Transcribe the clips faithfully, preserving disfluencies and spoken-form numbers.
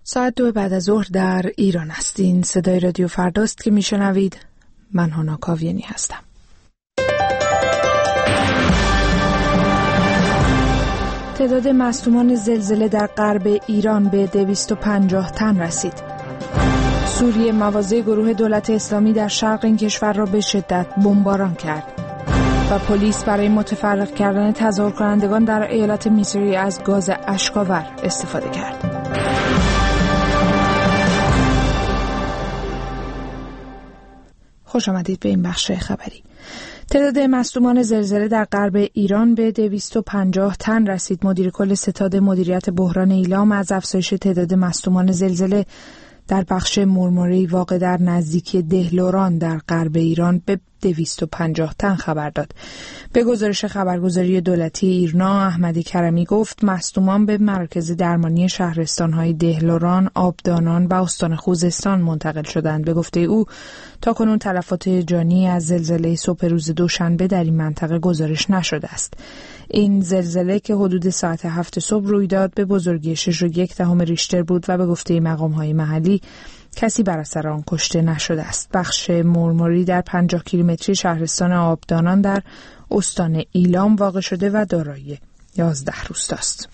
ساعت دو بعد از ظهر در ایران است. این صدای رادیو فرداست که میشنوید. من هانا کاویانی هستم. تعداد مصدومان زلزله در غرب ایران به دویست و پنجاه تن رسید. سوریه مواضع گروه دولت اسلامی در شرق این کشور را به شدت بمباران کرد و پلیس برای متفرق کردن تظاهر کنندگان در ایالت میسوری از گاز اشک‌آور استفاده کرد. خوش آمدید به این بخش خبری. تعداد مصدومان زلزله در غرب ایران به دویست و پنجاه تن رسید. مدیر کل ستاد مدیریت بحران ایلام از افزایش تعداد مصدومان زلزله در بخش مرمری واقع در نزدیکی دهلوران در غرب ایران به دویست و پنجاه تن خبر داد. به گزارش خبرگزاری دولتی ایرنا، احمد کرمی گفت مصدومان به مراکز درمانی شهرستان‌های دهلوران، آبدانان و استان خوزستان منتقل شدند. به گفته او تاکنون تلفات جانی از زلزله صبح روز دوشنبه در این منطقه گزارش نشده است. این زلزله که حدود ساعت هفت صبح روی داد به بزرگی شش و یک دهم ریشتر بود و به گفته مقام‌های محلی کسی بر اثر آن کشته نشده است. بخش مرمری در پنجاه کیلومتری شهرستان آبدانان در استان ایلام واقع شده و دارای یازده روستاست.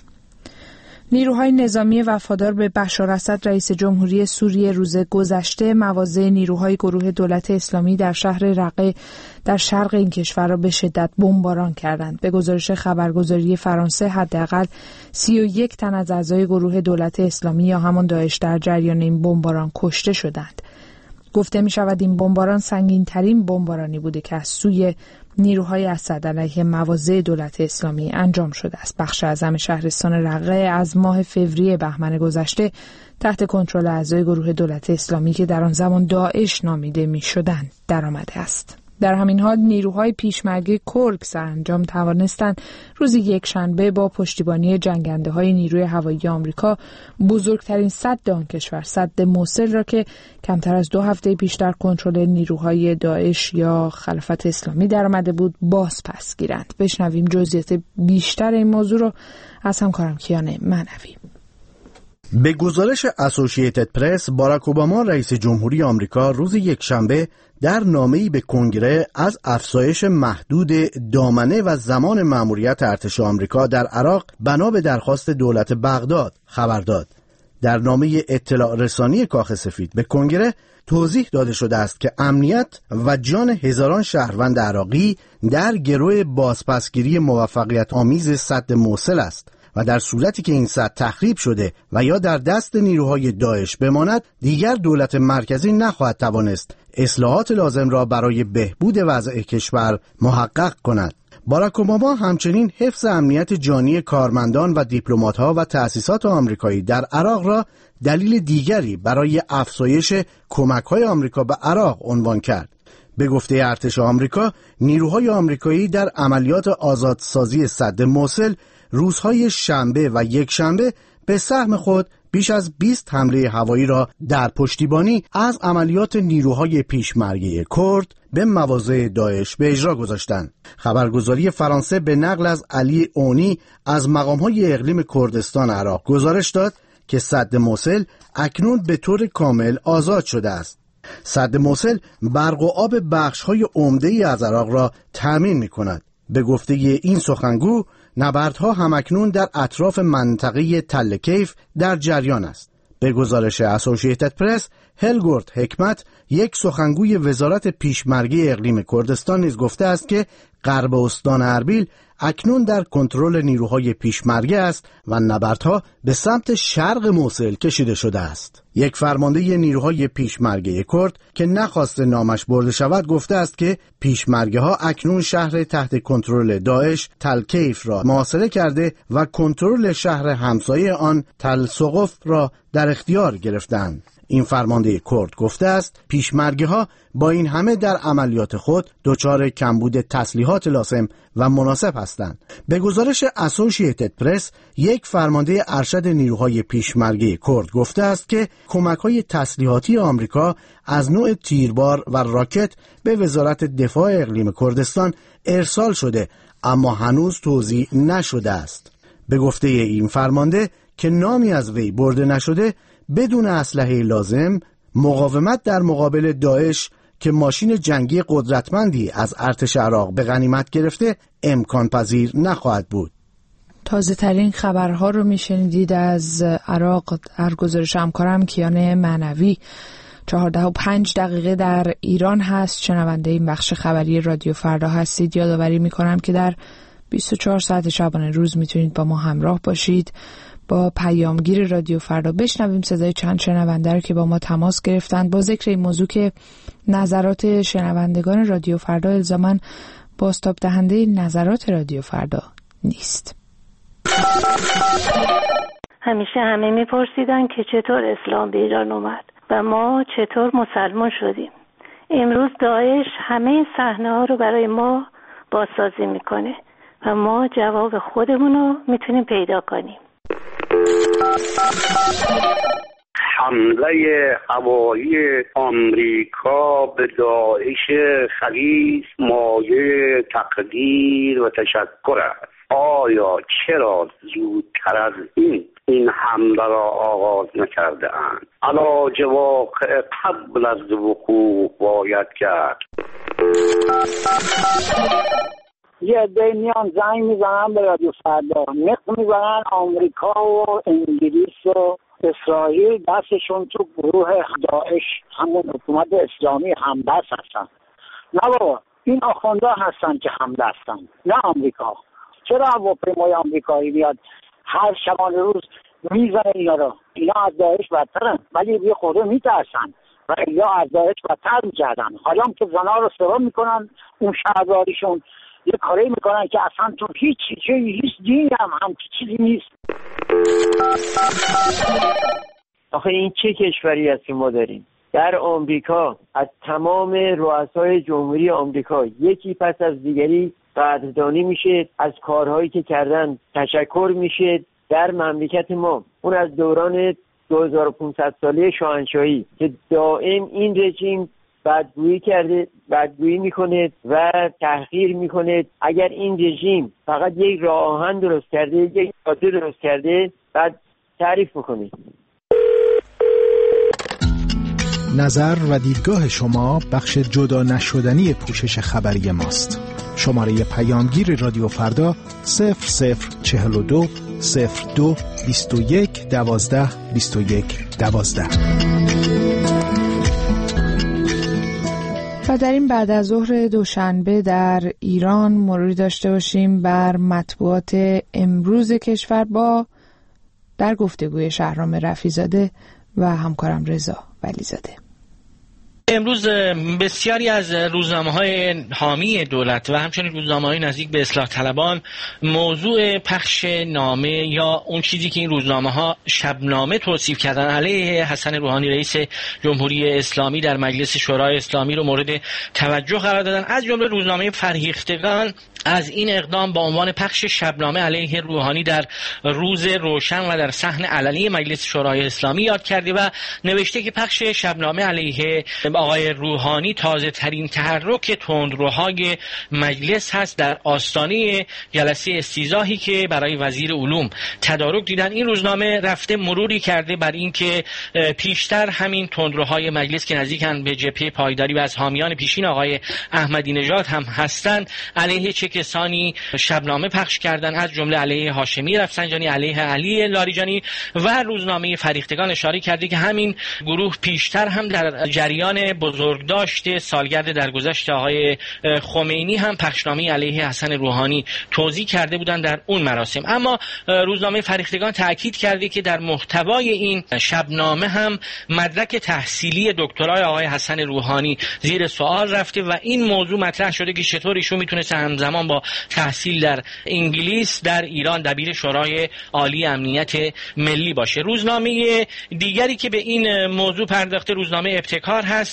نیروهای نظامی وفادار به بشار اسد رئیس جمهوری سوریه روز گذشته مواضع نیروهای گروه دولت اسلامی در شهر رقه در شرق این کشور را به شدت بمباران کردند. به گزارش خبرگزاری فرانسه حداقل سی و یک تن از اعضای گروه دولت اسلامی یا همان داعش در جریان این بمباران کشته شدند. گفته می شود این بمباران سنگین ترین بمبارانی بوده که از سوی نیروهای اسد علیه مواضع دولت اسلامی انجام شده است. بخش اعظم شهرستان رقه از ماه فوریه بهمن گذشته تحت کنترل اعضای گروه دولت اسلامی که در آن زمان داعش نامیده می شدند درآمده است. در همین حال نیروهای پیشمرگی کرد سرانجام توانستند روز یکشنبه با پشتیبانی جنگنده های نیروی هوایی آمریکا بزرگترین سد آن کشور، سد موصل را که کمتر از دو هفته پیش در کنترل نیروهای داعش یا خلافت اسلامی درآمده بود باز پس گیرند. بشنویم جزئیات بیشتر این موضوع را از همکارم کیان منوی. به گزارش اسوسییتد پرس، باراک اوباما رئیس جمهوری آمریکا روز یکشنبه در نامه‌ای به کنگره از افزایش محدود دامنه و زمان مأموریت ارتش آمریکا در عراق بنا به درخواست دولت بغداد خبر داد. در نامه اطلاع رسانی کاخ سفید به کنگره توضیح داده شده است که امنیت و جان هزاران شهروند عراقی در گرو بازپسگیری موفقیت آمیز سد موصل است و در صورتی که این سد تخریب شده و یا در دست نیروهای داعش بماند، دیگر دولت مرکزی نخواهد توانست اصلاحات لازم را برای بهبود وضع کشور محقق کند. باراک اوباما همچنین حفظ امنیت جانی کارمندان و دیپلمات‌ها و تأسیسات آمریکایی در عراق را دلیل دیگری برای افزایش کمک‌های آمریکا به عراق عنوان کرد. به گفته ارتش آمریکا، نیروهای آمریکایی در عملیات آزادسازی سد موصل روزهای شنبه و یک شنبه به سهم خود بیش از بیست حمله هوایی را در پشتیبانی از عملیات نیروهای پیشمرگه کرد به مواضع داعش به اجرا گذاشتند. خبرگزاری فرانسه به نقل از علی اونی از مقام‌های اقلیم کردستان عراق گزارش داد که سد موصل اکنون به طور کامل آزاد شده است. سد موصل برق و آب بخش‌های عمده‌ای از عراق را تأمین می‌کند. به گفته این سخنگو، نبردها همکنون در اطراف منطقه تل کیف در جریان است. به گزارش اسوسییتد پرس، هلگورد حکمت، یک سخنگوی وزارت پیشمرگی اقلیم کردستان نیز گفته است که غرب استان اربیل اکنون در کنترل نیروهای پیشمرگه است و نبردها به سمت شرق موصل کشیده شده است. یک فرمانده نیروهای پیشمرگه کرد که نخواست نامش برده شود گفته است که پیشمرگه ها اکنون شهر تحت کنترل داعش تل کیف را محاصره کرده و کنترل شهر همسایه آن تل سقف را در اختیار گرفتند. این فرمانده کرد گفته است پیشمرگه ها با این همه در عملیات خود دچار کمبود تسلیحات لازم و مناسب هستند. به گزارش اسوسییتد پرس، یک فرمانده ارشد نیروهای پیشمرگه کرد گفته است که کمک‌های تسلیحاتی آمریکا از نوع تیربار و راکت به وزارت دفاع اقلیم کردستان ارسال شده اما هنوز توزیع نشده است. به گفته این فرمانده که نامی از وی برده نشده بدون اسلحه لازم مقاومت در مقابل داعش که ماشین جنگی قدرتمندی از ارتش عراق به غنیمت گرفته امکان پذیر نخواهد بود. تازه ترین خبرها رو میشنیدید از عراق در گزارش همکارم کیان معنوی. چهارده و پنج دقیقه در ایران هست. شنونده این بخش خبری رادیو فردا هستید. یادآوری میکنم که در بیست و چهار ساعت شبانه روز میتونید با ما همراه باشید. با پیامگیر رادیو فردا بشنویم صدای چند شنونده رو که با ما تماس گرفتند با ذکر این موضوع که نظرات شنوندگان رادیو فردا الزاماً بازتاب دهنده نظرات رادیو فردا نیست. همیشه همه میپرسیدن که چطور اسلام به ایران اومد و ما چطور مسلمان شدیم. امروز داعش همه صحنه ها رو برای ما بازسازی میکنه و ما جواب خودمون رو میتونیم پیدا کنیم. حمله هوایی آمریکا به داعش خبیث مایه تقدیر و تشکر است. آیا چرا زودتر از این این حمله را آغاز نکرده اند؟ علاج واقع قبل از وقوع باید کرد. یه عده میان زنگ میزنن به رادیو فردا، نق میزنن آمریکا و انگلیس و اسرائیل دستشون تو گروه داعش همون حکومت اسلامی همبست هستن. نه بابا، این آخونده هستن که همبست هستن، نه آمریکا. چرا هواپیمای آمریکایی میاد هر شبانه روز میزنه اینا رو؟ اینا از داعش بدترن ولی یه خورده میترسن و اینا از داعش بدتر میکردن. حالا هم که زنا رو سرا میکنن اون شهرداریشون، یه کاری میکنن که اصلا تو هیچ چیزی هیچ دینی هم هم چیزی نیست. آخه این چه کشوری است که ما داریم؟ در آمریکا از تمام رؤسای جمهوری آمریکا یکی پس از دیگری قدردانی میشه، از کارهایی که کردن تشکر میشه. در مملکت ما اون از دوران دو هزار و پانصد ساله شاهنشاهی که دائم این رژیم بدگویی کرده، بدگویی میکنه و تحقیر میکنه. اگر این رژیم فقط یک راه آهن درست کرده، یک جاده درست کرده، بعد تعریف میکنه. نظر و دیدگاه شما بخش جدا نشدنی پوشش خبری ماست. شماره پیامگیر رادیو فردا صفر صفر چهل و دو صفر دو بیست و یک دوازده بیست و یک دوازده. و در این بعد از ظهر دوشنبه در ایران مروری داشته باشیم بر مطبوعات امروز کشور با در گفتگوی شهرام رفیع‌زاده و همکارم رضا ولیزاده. امروز بسیاری از روزنامه‌های حامی دولت و همچنین روزنامه‌های نزدیک به اصلاح طلبان موضوع پخش نامه یا اون چیزی که این روزنامه‌ها شبنامه توصیف کردن علیه حسن روحانی رئیس جمهوری اسلامی در مجلس شورای اسلامی رو مورد توجه قرار دادن. از جمله روزنامه فرهیختگان از این اقدام با عنوان پخش شبنامه علیه روحانی در روز روشن و در صحن علنی مجلس شورای اسلامی یاد کرده و نوشته که پخش شبنامه علیه آقای روحانی تازه ترین تحرک تندروهای مجلس هست در آستانه جلسه استیضاحی که برای وزیر علوم تدارک دیدن. این روزنامه رفته مروری کرده بر این که پیشتر همین تندروهای مجلس که نزدیکن به جبهه پایداری و از حامیان پیشین آقای احمدی نژاد هم هستند علیه چه کسانی شبنامه پخش کردن، از جمله علیه هاشمی رفسنجانی، علیه علی لاریجانی. و روزنامه فرهیختگان اشاره کرده که همین گروه پیشتر هم در جریان بزرگداشت سالگرد درگذشت آقای خمینی هم پخشنامه علیه حسن روحانی توزیع کرده بودند در اون مراسم. اما روزنامه فرهیختگان تاکید کرده که در محتوای این شبنامه هم مدرک تحصیلی دکترای آقای حسن روحانی زیر سوال رفته و این موضوع مطرح شده که چطور ایشون میتونست همزمان با تحصیل در انگلیس در ایران دبیر شورای عالی امنیت ملی باشه. روزنامه دیگری که به این موضوع پرداخته روزنامه ابتکار هست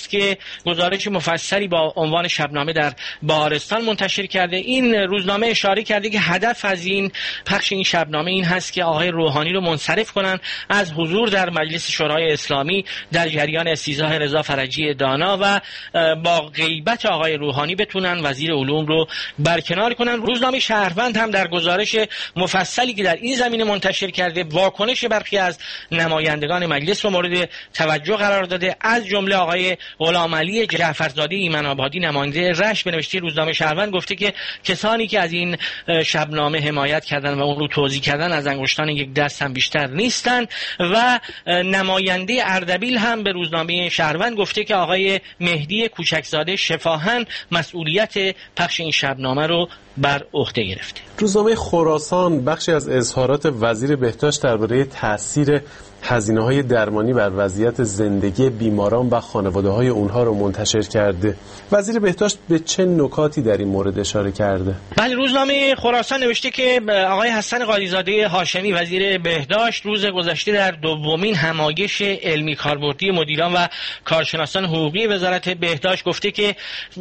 هست که گزارش مفصلی با عنوان شبنامه در بهارستان منتشر کرده. این روزنامه اشاره کرده که هدف از این پخش این شبنامه این هست که آقای روحانی رو منصرف کنن از حضور در مجلس شورای اسلامی در جریان استیضاح رضا فرجی دانا و با غیبت آقای روحانی بتونن وزیر علوم رو برکنار کنن. روزنامه شهروند هم در گزارش مفصلی که در این زمینه منتشر کرده واکنش برخی از نمایندگان مجلس رو مورد توجه قرار داده، از جمله آقای غلامعلی جعفرزاده ایمن‌آبادی نماینده رشت به نوشته روزنامه شهروند گفته که کسانی که از این شبنامه حمایت کردن و اون رو توضیح کردن از انگشتان یک دست هم بیشتر نیستن. و نماینده اردبیل هم به روزنامه شهروند گفته که آقای مهدی کوچکزاده شفاهاً مسئولیت پخش این شبنامه رو بر عهده گرفته. روزنامه خراسان بخشی از اظهارات وزیر بهداشت درباره تاثیر هزینه‌های درمانی بر وضعیت زندگی بیماران و خانواده‌های اونها رو منتشر کرده. وزیر بهداشت به چه نکاتی در این مورد اشاره کرده؟ بله، روزنامه خراسان نوشته که آقای حسن قالیزاده هاشمی وزیر بهداشت روز گذشته در دومین همایش علمی کاربردی مدیران و کارشناسان حقوقی وزارت بهداشت گفته که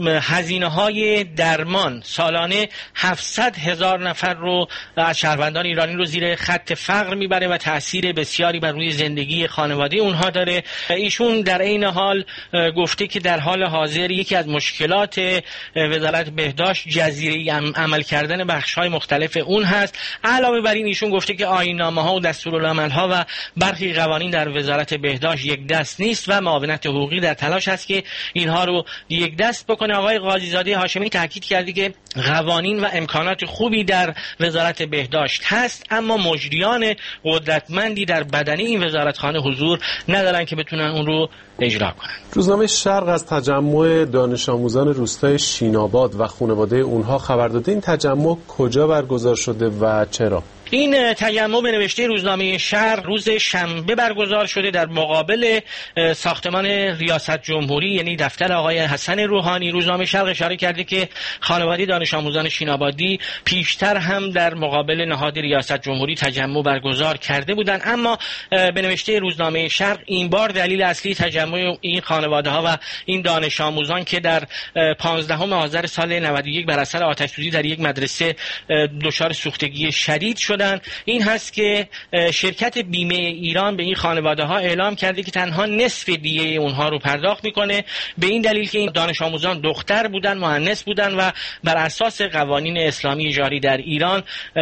هزینه‌های درمان سالانه هفتصد هزار نفر رو از شهروندان ایرانی رو زیر خط فقر میبره و تأثیر بسیاری بر روی زندگی خانواده اونها داره. ایشون در این حال گفته که در حال حاضر یکی از مشکلات وزارت بهداشت جزیره عمل کردن بخش‌های مختلف اون هست. علاوه بر این ایشون گفته که آیین‌نامه‌ها و دستورالعمل‌ها و برخی قوانین در وزارت بهداشت یک دست نیست و معاونت حقوقی در تلاش است که اینها رو یک دست بکنه. آقای قاضیزاده هاشمی تاکید کرده که قوانین و امکانات خوبی در وزارت بهداشت هست، اما مجریان قدرتمندی در بدنه این وزارتخانه حضور ندارن که بتونن اون رو اجرا کنن. روزنامه شرق از تجمع دانش آموزان روستای شیناباد و خانواده اونها خبر داده. این تجمع کجا برگزار شده و چرا؟ این تجمع به نوشته روزنامه شرق روز شنبه برگزار شده در مقابل ساختمان ریاست جمهوری، یعنی دفتر آقای حسن روحانی. روزنامه شرق اشاره کرده که خانواده دانش آموزان شینابادی پیشتر هم در مقابل نهاد ریاست جمهوری تجمع برگزار کرده بودند، اما به نوشته روزنامه شرق این بار دلیل اصلی تجمع این خانواده ها و این دانش آموزان که در پانزدهم آذر سال نود و یک بر اثر آتش‌سوزی در یک مدرسه دچار سوختگی شدید شد این هست که شرکت بیمه ایران به این خانواده ها اعلام کرده که تنها نصف دیه اونها رو پرداخت میکنه، به این دلیل که این دانش آموزان دختر بودن، مؤنث بودن و بر اساس قوانین اسلامی جاری در ایران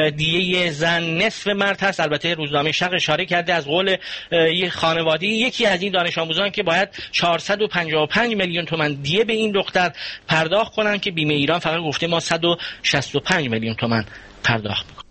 دیه زن نصف مرد هست. البته روزنامه شرق اشاره کرده از قول یک خانواده یکی از این دانش آموزان که باید چهارصد و پنجاه و پنج میلیون تومان دیه به این دختر پرداخت کنن که بیمه ایران فقط گفته ما صد و شصت و پنج میلیون تومان پرداخت میکنیم.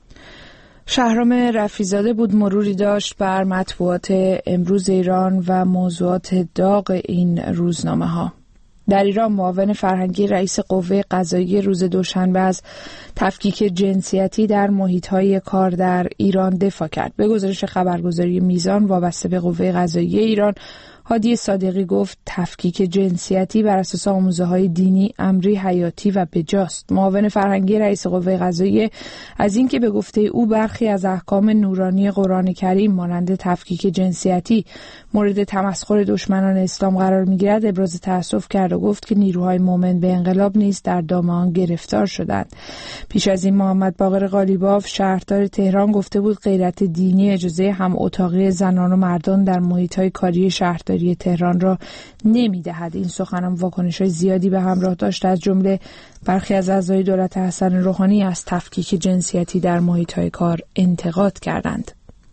شهرام رفیع‌زاده بود مروری داشت بر مطبوعات امروز ایران و موضوعات داغ این روزنامه ها. در ایران معاون فرهنگی رئیس قوه قضاییه روز دوشنبه از تفکیک جنسیتی در محیط‌های کار در ایران دفاع کرد. به گزارش خبرگزاری میزان وابسته به قوه قضاییه ایران، هادی صادقی گفت تفکیک جنسیتی بر اساس آموزه‌های دینی امری حیاتی و بجاست. معاون فرهنگی رئیس قوه قضاییه از اینکه به گفته او برخی از احکام نورانی قرآن کریم مانند تفکیک جنسیتی مورد تمسخر دشمنان اسلام قرار می‌گیرد ابراز تأسف کرد و گفت که نیروهای مومن به انقلاب نیز در دام آن گرفتار شدند. پیش از این محمد باقر قالیباف شهردار تهران گفته بود غیرت دینی اجازه هم اتاقی زنان و مردان در محیط‌های کاری شهرداری تهران را نمی‌دهد. این سخن هم واکنش‌های زیادی به همراه داشت، از جمله برخی از اعضای دولت حسن روحانی از تفکیک جنسیتی در محیط‌های کار انتقاد کردند.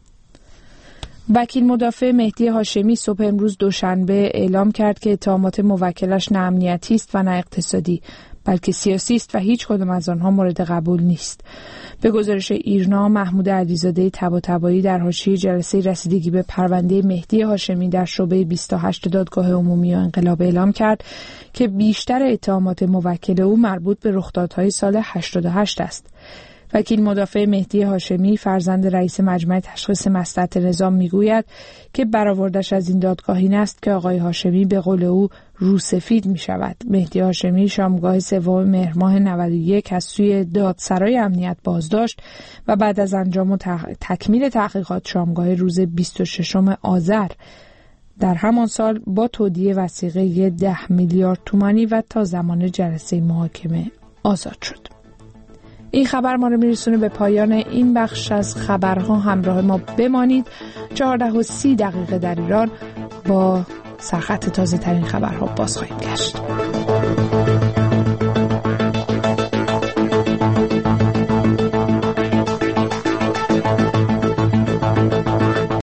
وکیل مدافع مهدی هاشمی صبح امروز دوشنبه اعلام کرد که اتهامات موکلش نه امنیتی است و نه اقتصادی، بلکه سیاسی است و هیچ کدام از آنها مورد قبول نیست. به گزارش ایرنا، محمود علیزاده طباطبایی در حاشیه جلسه رسیدگی به پرونده مهدی هاشمی در شعبه بیست و هشت دادگاه عمومی و انقلاب اعلام کرد که بیشتر اتهامات موکل او مربوط به رخدادهای سال هشتاد و هشت است. وکیل مدافع مهدی هاشمی فرزند رئیس مجمع تشخیص مصلحت نظام میگوید که برآوردش از این دادگاه این است که آقای هاشمی به قول او روسفید می شود. مهدی هاشمی شامگاه سوم مهر ماه نود و یک از سوی دادسرای امنیت بازداشت و بعد از انجام و تق... تکمیل تحقیقات شامگاه روز بیست و ششم آذر در همان سال با تودیع وثیقه ده میلیارد تومانی و تا زمان جلسه محاکمه آزاد شد. این خبر ما رو میرسونه به پایان این بخش از خبرها. همراه ما بمانید. چهارده و سی دقیقه در ایران با سرخط تازه ترین خبرها باز خواهیم گشت.